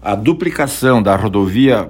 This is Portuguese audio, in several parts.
A duplicação da rodovia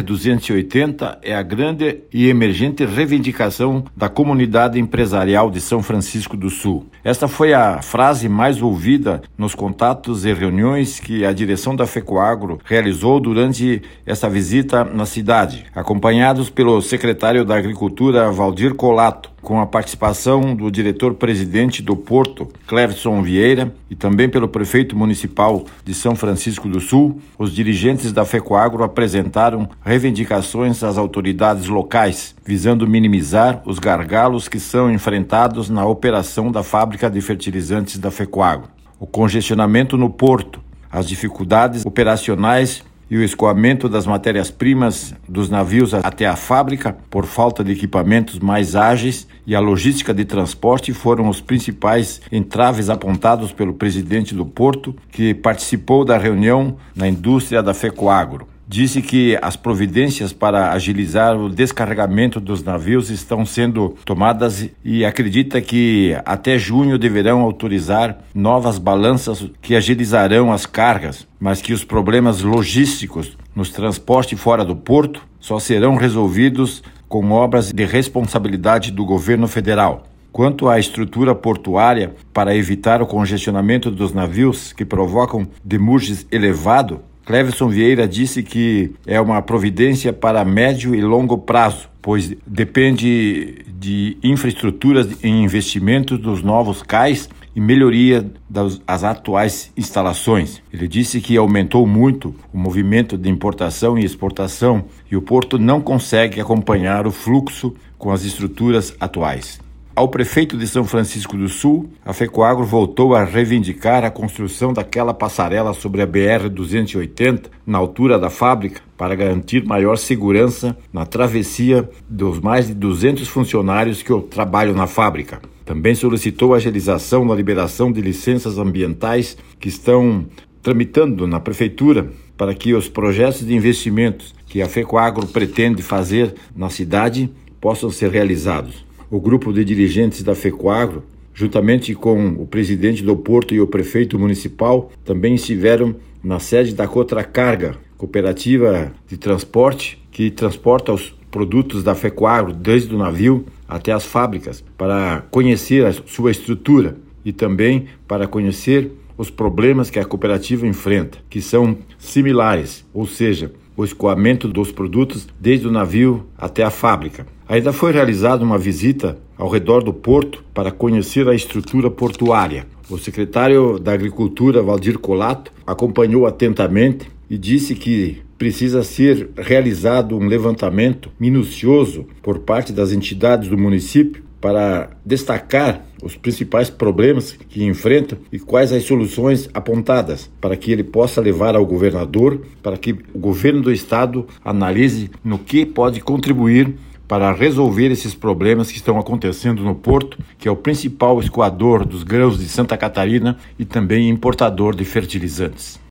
BR-280 é a grande e emergente reivindicação da comunidade empresarial de São Francisco do Sul. Esta foi a frase mais ouvida nos contatos e reuniões que a direção da FECOAGRO realizou durante essa visita na cidade, acompanhados pelo secretário da Agricultura, Valdir Colato, com a participação do diretor-presidente do Porto, Cleverson Vieira, e também pelo prefeito municipal de São Francisco do Sul. Os dirigentes da FECOAGRO apresentaram reivindicações às autoridades locais, visando minimizar os gargalos que são enfrentados na operação da fábrica de fertilizantes da FECOAGRO. O congestionamento no porto, as dificuldades operacionais e o escoamento das matérias-primas dos navios até a fábrica por falta de equipamentos mais ágeis e a logística de transporte foram os principais entraves apontados pelo presidente do Porto, que participou da reunião na indústria da FECOAGRO. Disse que as providências para agilizar o descarregamento dos navios estão sendo tomadas e acredita que até junho deverão autorizar novas balanças que agilizarão as cargas, mas que os problemas logísticos nos transportes fora do porto só serão resolvidos com obras de responsabilidade do governo federal. Quanto à estrutura portuária, para evitar o congestionamento dos navios que provocam demurges elevado, Cleverson Vieira disse que é uma providência para médio e longo prazo, pois depende de infraestruturas e investimentos dos novos cais e melhoria das atuais instalações. Ele disse que aumentou muito o movimento de importação e exportação e o porto não consegue acompanhar o fluxo com as estruturas atuais. Ao prefeito de São Francisco do Sul, a FECOAGRO voltou a reivindicar a construção daquela passarela sobre a BR-280 na altura da fábrica para garantir maior segurança na travessia dos mais de 200 funcionários que trabalham na fábrica. Também solicitou a agilização da liberação de licenças ambientais que estão tramitando na prefeitura para que os projetos de investimentos que a FECOAGRO pretende fazer na cidade possam ser realizados. O grupo de dirigentes da FECOAGRO, juntamente com o presidente do Porto e o prefeito municipal, também estiveram na sede da Cotracarga, cooperativa de transporte que transporta os produtos da FECOAGRO desde o navio até as fábricas, para conhecer a sua estrutura e também para conhecer os problemas que a cooperativa enfrenta, que são similares, ou seja, o escoamento dos produtos desde o navio até a fábrica. Ainda foi realizada uma visita ao redor do porto para conhecer a estrutura portuária. O secretário da Agricultura, Valdir Colato, acompanhou atentamente e disse que precisa ser realizado um levantamento minucioso por parte das entidades do município para destacar os principais problemas que enfrentam e quais as soluções apontadas, para que ele possa levar ao governador, para que o governo do estado analise no que pode contribuir para resolver esses problemas que estão acontecendo no Porto, que é o principal escoador dos grãos de Santa Catarina e também importador de fertilizantes.